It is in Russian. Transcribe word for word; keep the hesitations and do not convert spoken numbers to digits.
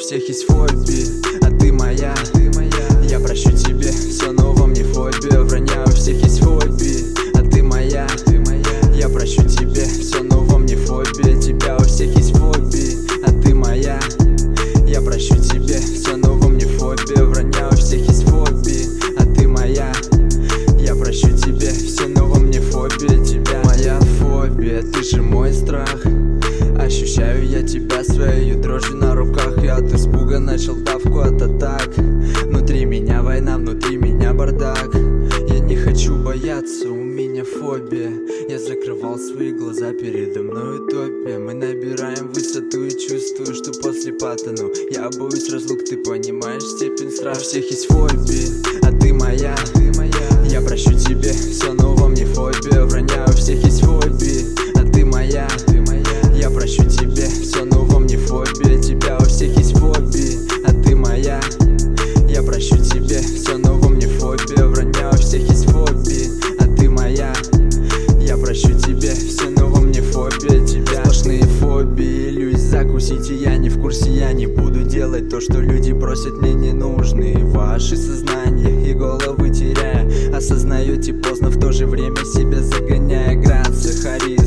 всех есть фобии, а ты моя. Я прощу тебе все, но во мне фобия. Вранья, у всех есть фобии, а ты моя. Я прощу тебе все, но во мне фобия. Тебя у всех есть фобии, а ты моя. Я прощу тебе все, но во мне фобия. Вранья, у всех есть фобии, а ты моя. Я прощу тебе все, но во мне фобия. Тебя моя фобия, ты же мой страх. Ощущаю я тебя своей дрожью на руках. Я от испуга начал давку от атак. Внутри меня война, внутри меня бардак. Я не хочу бояться, у меня фобия. Я закрывал свои глаза, передо мной утопия. Мы набираем высоту и чувствую, что после потону. Я боюсь разлук, ты понимаешь степень страха. У всех есть фобии, а ты моя. Я прощу тебе все, но во мне фобия. Вранья, у всех есть фобии, а ты моя. Я прощу тебе все, но во мне фобия. Тебя у всех есть фобии, а ты моя. Я прощу тебе все, но во мне фобия. Вранья, у всех есть фобии, а ты моя. Я прощу тебе все, но во мне фобия. Тебя сплошные фобии, иллюзии закусите. Я не в курсе, я не буду делать то, что люди просят, мне не нужны ваши сознания и головы теряя. Осознаете поздно, в то же время себя загоняя. Грация, харизма,